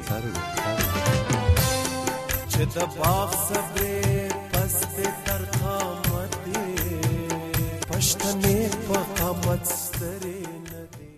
تر چې د باغ صبرې پس دې تر قامت پښتنې په قامت سترې نه دي.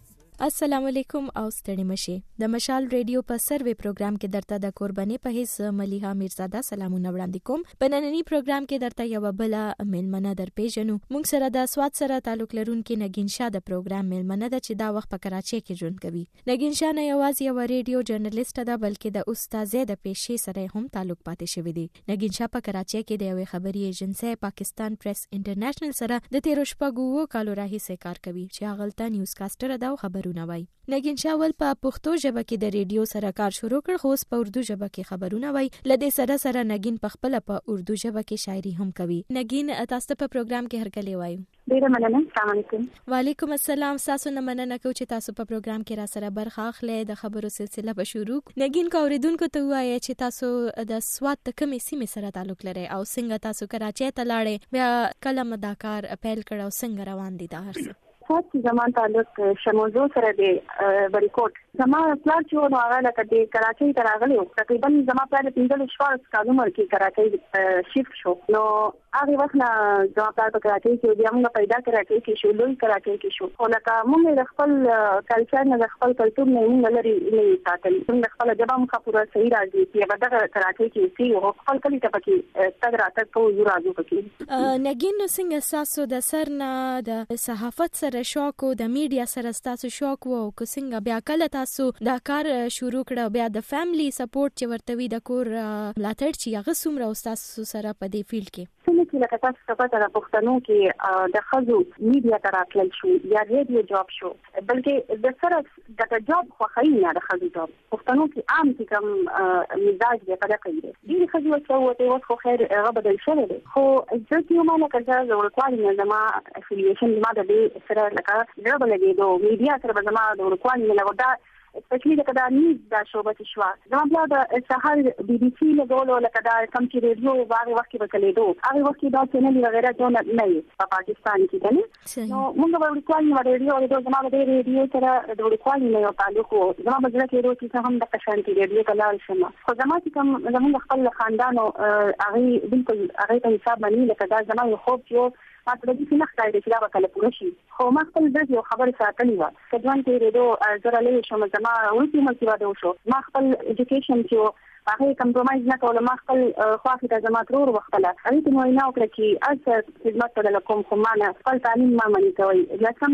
السلام علیکم او ستړي مشه. د مشال ریډیو په سروې پروګرام کې درته د قرباني په هیڅ مليحه میرزاده سلامونه وړاندې کوم. په نننی پروګرام کې درته یو بل ملمنه در پیژنو. موږ سره د سواد سره تعلق لرونکي نگین شاه د پروګرام ملمنه ده چې دا وخت په کراچۍ کې ژوند کوي. نگین شاه نه یوازې یو ریډیو جرنالست ده بلکې د استادۍ د پیشې سره هم تعلق پاتې شوی دی. نگین شاه په کراچۍ کې د یوې خبري ایجنسۍ پاکستان پریس انټرنیشنل سره د 13 کالو راهیسې کار کوي چې هغه ته نیوز کاستر ده او خبرونه وایي. نگین شاه ول په پښتو ژبه کې د ریډیو سره کار شروع کړ خو په اردو ژبه کې خبرونه وایي. لدې سره نگین په خپل په اردو ژبه کې شاعري هم کوي. نگین تاسو په پروګرام کې هرکلی وایو. ډیره مننه. السلام علیکم. وعلیکم السلام. تاسو نه مننه کوم چې تاسو په پروګرام کې را سره برخه اخلئ. د خبرو سلسله به شروع. نگین کا اوریدونکو ته وایي چې تاسو د سواد د کومې سیمې سره تعلق لرئ او څنګه تاسو کراچۍ ته لاړئ، بیا کله مداکار پیل کړ او څنګه روان دي دا هر څه؟ سواد زمان تعلق شموزو سره دی بریکوټ. زما پلار چې نو هغه لکه د کراچۍ ته راغلی و. تقریبا زما پلار 15 کال عمر کې کراچۍ شیفت شو. نو هغه وخت نه زما پلار په کراچۍ کې بیا موږ پیدا کراچۍ کې شو، لوی کراچۍ کې شو. خو لکه موږ د خپل کلچر نه د خپل کلتور نه موږ لري نه ساتل. موږ خپل ژبه موږ پوره صحیح راځي چې هغه کراچۍ کې سي او خپل کلی ته پکې تګ راتګ په یو راځو پکې. نگین نو څنګه تاسو د سر نه د صحافت سره شوق او د میډیا سره تاسو شوق وو او څنګه بیا کله تاسو دا کار شروع کړ، بیا د فیملی سپورټ چې ورته وي د کور ملاتړ چې هغه څومره تاسو سره په دې فیلډ کې؟ چې لکه تاسو په تاسو پښتنو کې د خزو میډیا ته راتلل شو یا ریډیو جاب شو، بلکې د سره د جاب خو خاينه د خزو جاب پښتنو کې عام چې کوم مزاج دی په دغه کې دي خزو څه وته وخت خو خیر هغه بدل شوی دی. خو ځکه یو معنی کړه د ورکوالي نه زما افیلیشن ما د دې سره لکه ډبل لګیدو میډیا سره زما د ورکوالي نه ودا اسپیشلی لکه دا نیوز دا شوبه چې شو زما بیا د سهار بي بي سي له ډول لکه دا کم چې ریډیو باغ وخت کې وکړېدو هغه وخت دا چینل وغیرہ ته نه په پاکستان کې کنه. نو موږ ورکوالي ریډیو او زما د ریډیو سره د ورکوالي نه تعلق وو. زما بدل کې ورته چې هم د قشانتي ریډیو کلال شم. خو زما چې کوم زموږ خپل خاندان او هغه بالکل هغه په حساب باندې لکه دا زما یو خوب چې ما ته د دې نه ښکاري چې دا به کله پوره شي. خو ما خپل د یو خبر ساتلی و چې ځوان کې ریډیو زره لې شم زما ولې ما کې واده وشو. ما خپل ایجوکیشن چې هغه کمپرمایز نه کول. ما خپل خواخې ته زما ترور وختله هغه ته نو نه وکړه چې از خدمت ته کوم خو ما نه خپل تعلیم ما منې کوي لسم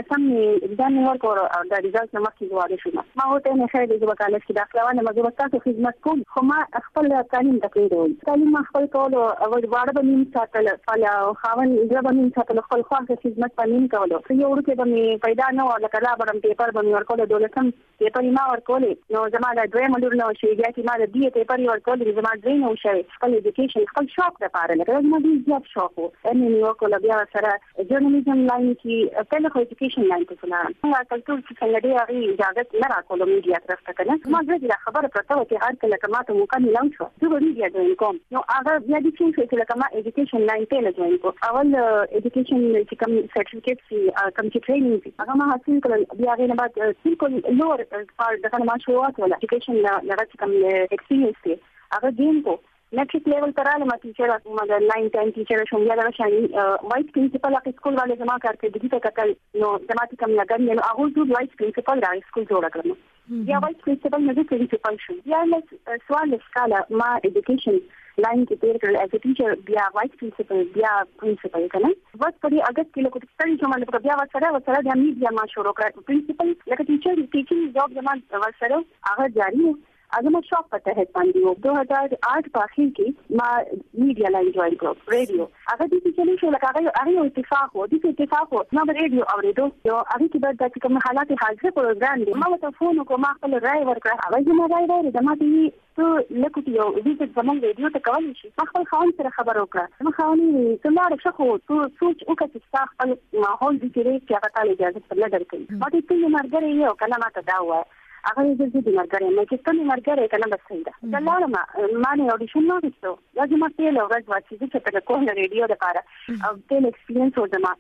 ځان ورکور د ریزالټ نه مخکې واده شوم. ما وته نه خیر دې وکاله چې داخلوانه مزه تاسو خدمت کوم خو ما خپل تعلیم تکړه تعلیم ما خپل کول او واړه به نیم ساتل فلا خاون دې به نیم ساتل خپل خواخې خدمت پنیم کولو. یو ورته به پیدا نه ورکړه لا برم پیپر به ورکول دولتم پیپر ما ورکول. نو زما د دوه ملور نو شي چې ما د پیپر یو ورکول زما درې نو شي خپل ایجوکیشن خپل شوق لپاره لکه زما دې زیات شوق وو. ان یو کول بیا سره جرنالیزم لاین کې په خپل ایجوکیشن لاین کې سلام ما کلتور چې څنګه دی هغه اجازه نه راکول میډیا طرف ته کنه. ما دې خبره پرته و چې هر کله کما ته ممکن ملام شو زه میډیا جوین کوم. نو هغه بیا دې چې کما ایجوکیشن لاین ته جوین کوم. اول ایجوکیشن چې کوم سرټیفیکټ سي کوم چې ټریننګ هغه ما حاصل کړل. بیا هغه نه بعد بالکل لور فار دغه ما شروعات ولا ایجوکیشن لږ کوم ایکسپیرینس دی هغه دین کو میټریک لیول تراله ما ټیچر ما د 9 10 ټیچر شوم. بیا دا شانی وایس پرنسپل اپ سکول والے جما کارته دغه ته کتل نو جماعتي کوم لګن نو هغه ټول وایس پرنسپل دا سکول جوړ کړم. بیا وایس پرنسپل نه دي پرنسپل شو. بیا سوال اسکاله ما ایجوکیشن لاین کې تیر کړل ایز ا ټیچر. بیا وایس پرنسپل بیا پرنسپل کنه وخت په اگست کې لکه ستړي شوم. لکه بیا وسره د میډیا ما شروع کړ. پرنسپل لکه ټیچر ټیچینګ جاب زما وسره هغه جاری و. اگر मैं शौक पता है पानी हो 2008 په اخر کې ما میډیا لاین جوائن کړ ریډیو. هغه دې چې چلی شو لکه هغه اتفاق و دې اتفاق و ما به ریډیو اوریدو. یو هغه کې بعد چې کوم حالات حاضر پروګرام دی ما ته فون کو ما خپل رائے ورکړ. هغه زما رائے ورکړ د ما ته ته لکه یو ویزیټ زموږ ریډیو ته کولای شي. ما خپل خاون سره خبر وکړه. ما خاوني څنګه شخو ته سوچ وکړه چې خپل ماحول دې کې چې هغه تعالی اجازه پر لګر کوي. ما دې ته مرګره یو کله ما ته دا و هغه دې دې مرګره مې چې څنګه مرګره کنه بس سیدا دلاله ما نه اډیشن نه وکړو. لازم ته له ورځ واچې چې په کوم ریډیو لپاره او ټیل ایکسپیرینس و زما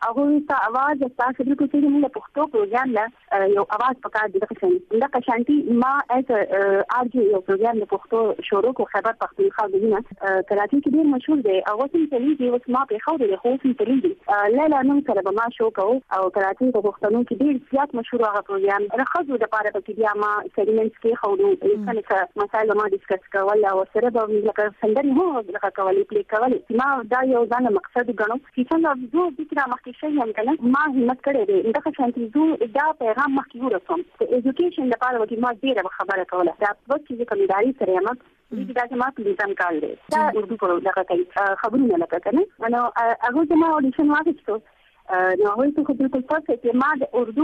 هغه ته आवाज تاسو د کوڅې موږ پښتو پروګرام لا یو आवाज پکار دي د قشانتي ما اس ارجو یو پروګرام د پښتو شروع کو خبر پښتونخوا دینه کراچي کې ډیر مشهور دی او وسیم تلویزیون اوس ما په خو د خوسم تلویزیون لاله نن سره به ما شو کو او کراچي په پښتنو کې ډیر زیات مشهور هغه پروګرام راخذو د پاره په کې بیا ما سیګمنټس کې خو څنګه مسایل ما ډیسکس کول او سره به لکه سندري هو لکه کولې پلی کولې ما دا یو ځان مقصد غنو چې څنګه زه د کړه مخکې شي هم کنه ما همت کړې ده دا شانتي زه دا پیغام مخکې ورسوم چې ایجوکیشن لپاره وکي ما ډیره خبره کوله دا وخت چې کومداري سره یم دې دا چې ما پلیزان کال دی دا اردو په لکه کوي خبرونه لکه کنه نو هغه چې ما اډیشن واغښتو نو هغه ته خو بالکل پاتې چې ما د اردو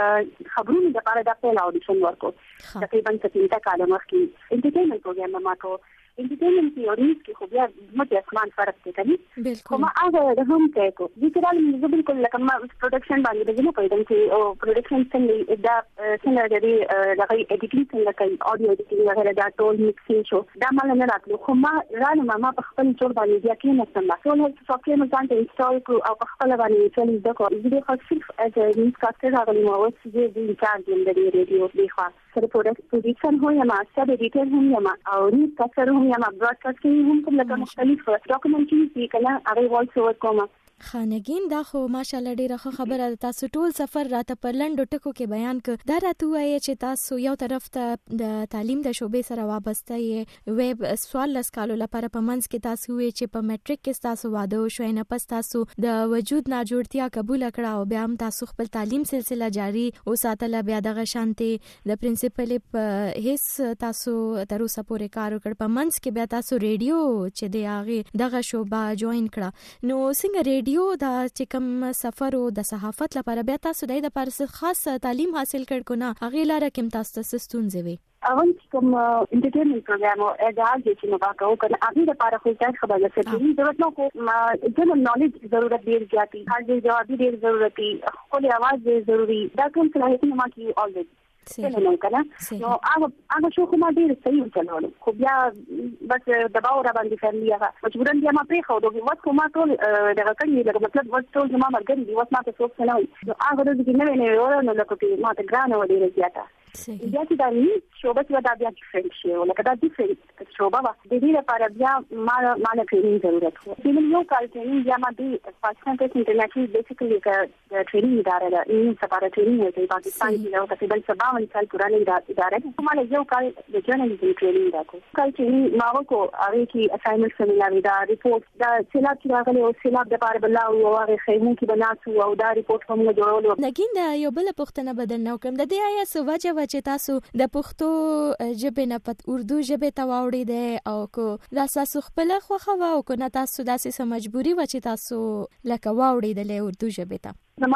خبرونه لپاره د خپل اډیشن ورکو تقریبا 7 کال مخکې انټرټینمنت پروګرام ما کو انټرټینمنت تیوري کې خو بیا مته اسمان فرق دی کني خو ما هغه د هم کې کو دې کله موږ بالکل لکه ما پروډکشن باندې د نه پېدم چې او پروډکشن څنګه دا څنګه د دغه اډیټینګ څنګه کوي اډیو اډیټینګ هغه دا ټول میکسینګ شو دا مال نه راتلو خو ما رانه ما په خپل ټول باندې بیا کې نه سم ټول هیڅ سافټویر مې ځان ته انسټال کړ او په خپل باندې ټول د کو دې خو صرف از نیوز کاستر هغه نو اوس دې انچارج یم د ریډیو دی خو سره پروډکشن هو یم سره ایډیټر هم یم او نیوز کاستر هم یم براډکاسټ کې هم کوم لکه مختلف ډاکومنټری چې کله هغه وایس اوور کوم خانګین دا خو ماشاالله ډیره خبره تاسو ټول سفر راته پر لنډو ټکو کې بیان ک دا راته وایي چې تاسو یو طرف ته د تعلیم د شوبې سره وابسته یې ویب سوال لسکالو لپاره په منځ کې تاسو وی چې په میټریک کې تاسو واده شوي نه پس تاسو د وجود ناجوړتیا قبول کړه او بیا هم تاسو خپل تعلیم سلسله جاری وساتله بیا د غشانتي د پرنسپل په هیڅ تاسو تر اوسه پورې کار وکړ په منځ کې بیا تاسو ریډیو چې دی هغه دغه شوبه جوائن کړه نو څنګه ریډیو دا چې کوم سفر او د صحافت لپاره بیا تاسو د لپاره خاص تعلیم حاصل کړ کو نه هغه لاره کوم تاسو ته ستونزې وي اول کوم انټرټینمنت پروګرام او اډاج چې نو باکو کنه هغه لپاره خو ځای خبره سره ضرورت نو کو جنرال نالج ضرورت ډیر زیاتی حاضر جواب ډیر ضرورتي خپل आवाज ډیر ضروری دا کوم صلاحیتونه ما کې اولریډي څنګه کنه نو هغه شو کومه ډیر صحیح چلول خو بیا بس دباو را باندې فیملی هغه مجبورن بیا ما پرې خو دوی وڅ کومه ټول دغه کړي لکه مطلب وڅ ټول زما مرګ دی وڅ ما ته څوک نه وي نو هغه د دې نه نه ورو نو لکه چې ما ته ګرانه و ډیر زیاته بیا چې دا ني شوبه چې دا بیا ډیفرنٹ شي او لکه دا ډیفرنٹ شوبه وا د دې لپاره بیا ما ټریننګ ضرورت و چې یو کال ټریننګ یا ما د پاکستان ته انټرنیشنل بیسیکلی د ټریننګ اداره ده این سپاره ټریننګ دی پاکستان کې یو تقریبا 57 کال پرانی اداره ده کومه یو کال د جرنالیزم ټریننګ دا کو کال چې ما وکړو هغه کې اساینمنت سملاوي دا ریپورت دا سیلاب چې راغلی او سیلاب د پاره بل او هغه خیمو کې بناسو او دا ریپورت هم جوړولو لکه دا یو بل پښتنه بدل نو کوم د دې آیا سوجه چې تاسو د پښتو ژبې نه پد اردو ژبې ته واوړې ده او کو دا تاسو خپل خوخه او کو نه تاسو داسې مجبوری و چې تاسو لکه واوړې د اردو ژبې ته نما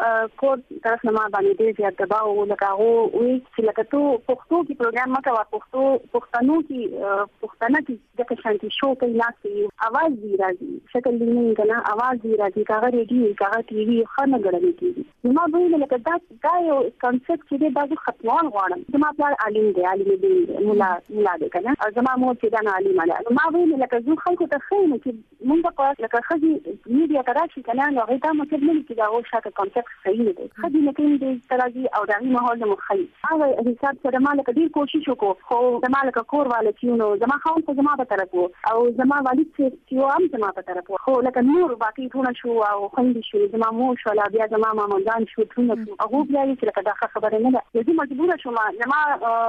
کور طرف نما باندې دې زیات دباو لکه هو وی چې لکه تو پښتو کې پروګرام ما کا پښتنو کې پښتنه کې د شانتي شو کې ناسي आवाज دی راځي شکل دی نه کنه आवाज دی راځي کاغه ریډیو کاغه ټي وي خنه غړنی کیږي نما وی لکه دا یو کنسپټ چې دا خطوان غواړم زما پلار عالم دی مولا دی کنه زما مور چې دا عالم دی ما وی لکه زو خلکو ته خیر چې مونږ په لکه خزي میډیا کراشي کنه نو غیدا مطلب نه چې دا شاته کانسپټ صحیح دی خدي لکه دې تراځي او د ماحول مخې هغه حساب سره مالک ډیر کوشش وکړو خو د مالک کور والے چېنو زما خاون په زما په طرف او زما والد چې هم زما په طرف خو لکه نور باقي ټول شو او خوندې شو زما مور شو لا بیا زما مامدان شو ټول هغه بیا چې لکه دا خبره نه ده زه مجبور شوم زما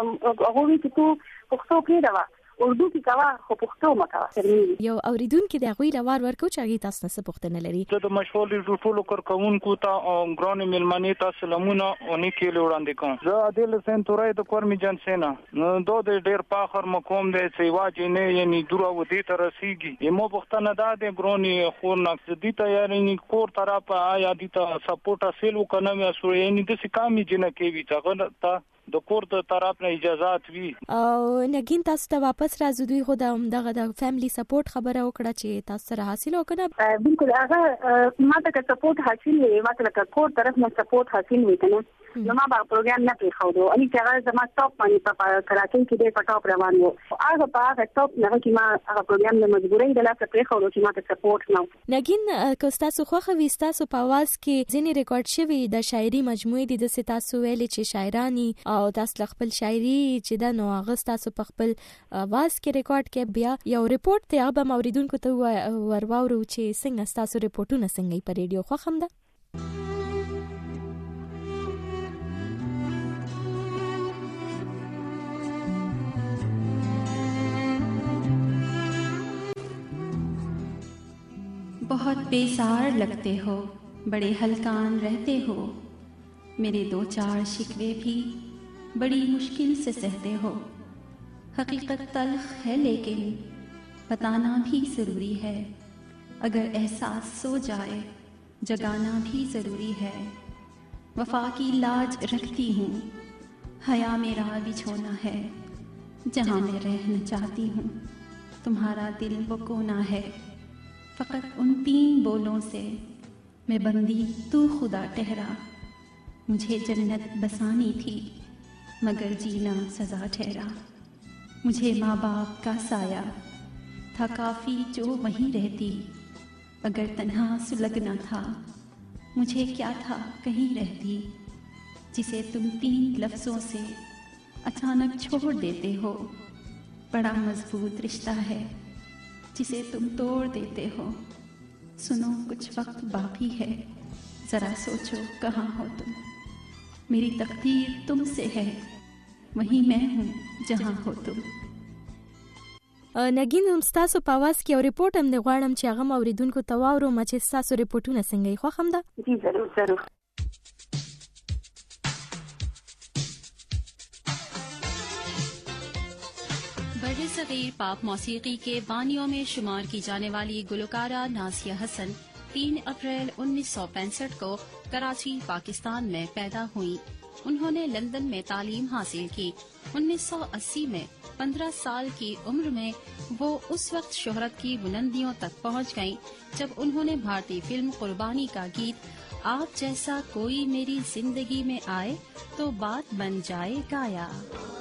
هغه چې تو پښتو کې دا اردو کې کاوه خو پښتو مکاوه یو اوریدونکو د غوی لوار ورکو چې هغه تاسو نه پښتنه لري د مشغول ټولو کارکونکو ته ګران ملمنې تاسو لمونه اونې کې وړاندې کوم زه عادل حسین تورای د کورمی جان سینا نو د ډیر فخر مقام دی چې واجی نه یعنی دورا و دې تر رسیږي یمو پښتنه د ګرونی خو نقصدی تیاری کور طرف آیا دي ته سپورټ حاصل وکنه مې سو یعنی د سکامي جن کې وی څنګه د کور ته طرف نه اجازهات وی او نګین تاسو ته واپس راځو دوی خو دغه فیملی سپورټ خبره وکړه چې تاسو سره حاصل وکړه بالکل هغه ماته که سپورټ حاصل وي ماته که کور طرف نه سپورټ حاصل وي کنه نو ما به پروګرام نه پریښودو अनि چې هغه زما ټاپ باندې په کراچۍ کې د ټاپ روان وو هغه په هغه ټاپ نه کې ما هغه پروګرام د مجبورۍ د لاسه پریښودو چې ما ته سپورټ نو نګین که تاسو خوخه وستاسو په आवाज کې ځینې ریکارډ شوی د شاعري مجموعې د تاسو ویلي چې شاعرانی او تاسو خپل شاعري چې د نو هغه تاسو په خپل आवाज کې ریکارډ کې بیا یو ریپورت ته هغه موریدونکو ته ورواورو چې څنګه تاسو ریپورتونه څنګه په ریډیو خوخم ده बहुत बेसार लगते हो, बड़े हलकान रहते हो, मेरे 2-4 शिकवे भी बड़ी मुश्किल से सहते हो। हकीकत तल्ख है लेकिन बताना भी ज़रूरी है, अगर एहसास सो जाए जगाना भी ज़रूरी है। वफा की लाज रखती हूँ, हया मेरा बिछोना है, जहाँ मैं रहना चाहती हूँ तुम्हारा दिल वो कोना है। फ़कत उन 3 बोलों से मैं बंदी तू खुदा ठहरा, मुझे जन्नत बसानी थी मगर जीना सज़ा ठहरा। मुझे माँ बाप का साया था काफ़ी जो वहीं रहती, अगर तन्हा सुलगना था मुझे क्या था कहीं रहती। जिसे तुम 3 लफ्ज़ों से अचानक छोड़ देते हो, बड़ा मजबूत रिश्ता है जिसे तुम तोड़ देते हो। सुनो कुछ वक्त बाकी है, ज़रा सोचो कहाँ हो तुम, मेरी तकदीर तुमसे है, वहीं मैं हूँ जहाँ हो तुम। نګین هم تاسو په आवाज کې او ریپورت هم د غواړم چې هغه موریدونکو ته واورو چې تاسو ریپورتونه څنګه یې خوښم ده جی ضرور बड़े-सगीर पाप मौसीकी के बानियों में शुमार की जाने वाली गुलकारा नाज़िया हसन 3 अप्रैल 1965 को कराची पाकिस्तान में पैदा हुई। उन्होंने लंदन में तालीम हासिल की। 1980 में 15 साल की उम्र में वो उस वक्त शोहरत की बुलंदियों तक पहुंच गईं जब उन्होंने भारतीय फिल्म कुर्बानी का गीत आप जैसा कोई मेरी जिंदगी में आए तो बात बन जाए गाया।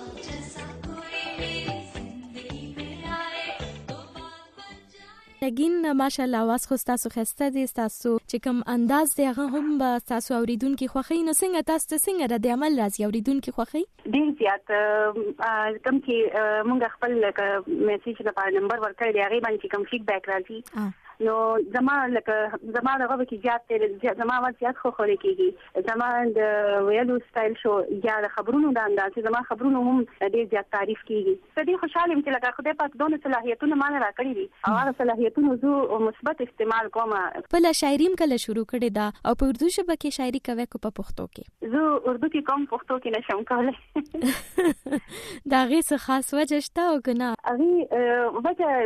نګین ماشاءالله आवाज خو تاسو خسته دي تاسو چې کوم انداز دی هغه هم به تاسو اوریدونکو خوخی نو څنګه تاسو څنګه رد عمل راځي اوریدونکو خوخی ډیر زیات کوم چې موږ خپل میسج لپاره نمبر ورکړی دی هغه باندې کوم فیډبیک راځي نو زما دغه کې زیات زما وخت زیات خو خوري کیږي زما د ویلو سټایل شو یا د خبرونو د انداز زما خبرونو هم ډیر زیات تعریف کیږي په دې خوشاله یم چې لکه خدای پاک دونه صلاحیتونه مانه راکړي دي او هغه صلاحیتونو زه مثبت استعمال کوم. په شاعریم کله شروع کړې ده او په اردو ژبه کې شاعري کوي کو په پښتو کې زه اردو کې کوم پښتو کې نشم کولای دا غي څه خاص وجه شته او کنه وجه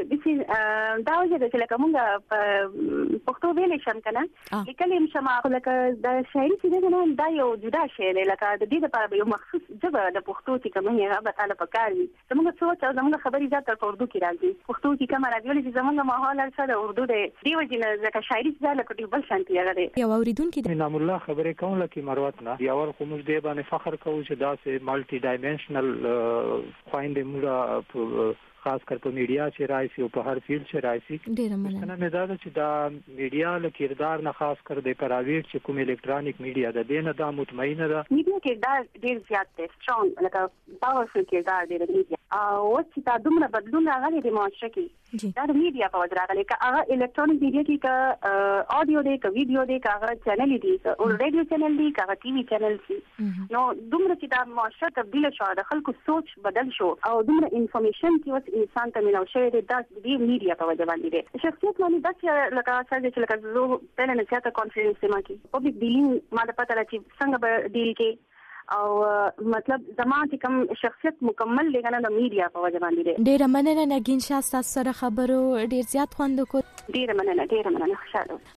دا وجه چې لکه موږ پښتو ویلې شم کنه لیکل هم شمه لکه د شاعري چې نه دا یو جدا شی دی لکه د دې لپاره یو مخصوص ژبه د پښتو چې کومه هغه به تعالی پکاري زموږ سوچ او زموږ خبرې زیات په اردو کې راځي پښتو کې کومه راځي چې زموږ ماحول سره اردو دی وجه نه ځکه شاعري زړه لکه ډیر بل شانتي هغه دی یو اوریدونکو نام الله خبرې کوم لکه مروت نه یا ور کوم دې باندې فخر کوو چې دا سه مالټي ډایمنشنل خويندې موږ خاص کر په میډیا چې راځي او په هر فیلډ چې راځي ډیر مننه مې دا چې دا میډیا له کردار نه خاص کر د پرایویټ چې کوم الکترونیک میډیا د دینه دا مطمئنه ده میډیا کردار ډیر زیات دی سترونګ لکه پاورفل کردار دی د میډیا او چې دا دومره بدلون راغلی د معاشره کې دا د میډیا په وجه راغلی که هغه الکترونیک میډیا کې که اډیو دی که ویډیو دی که هغه چینل دی او ریډیو چینل دی که هغه ټي وي چینل دی نو دومره چې دا معاشره تبدیل شو د خلکو سوچ بدل شو او دومره انفارمیشن چې انسان ته ملو شوی دی د دې میډیا په وجه باندې دی شخصیت باندې د لکه څنګه چې لکه زه په نه سیاته کانفرنس ما کې پبلک ډیلینګ ما د پته لچې څنګه به ډیل کې او مطلب زما چې کوم شخصیت مکمل دی کنه د میډیا په وجه باندې دی ډیر مننه نګین شاه تاسو سره خبرو ډیر زیات خوند کو ډیر مننه خوشاله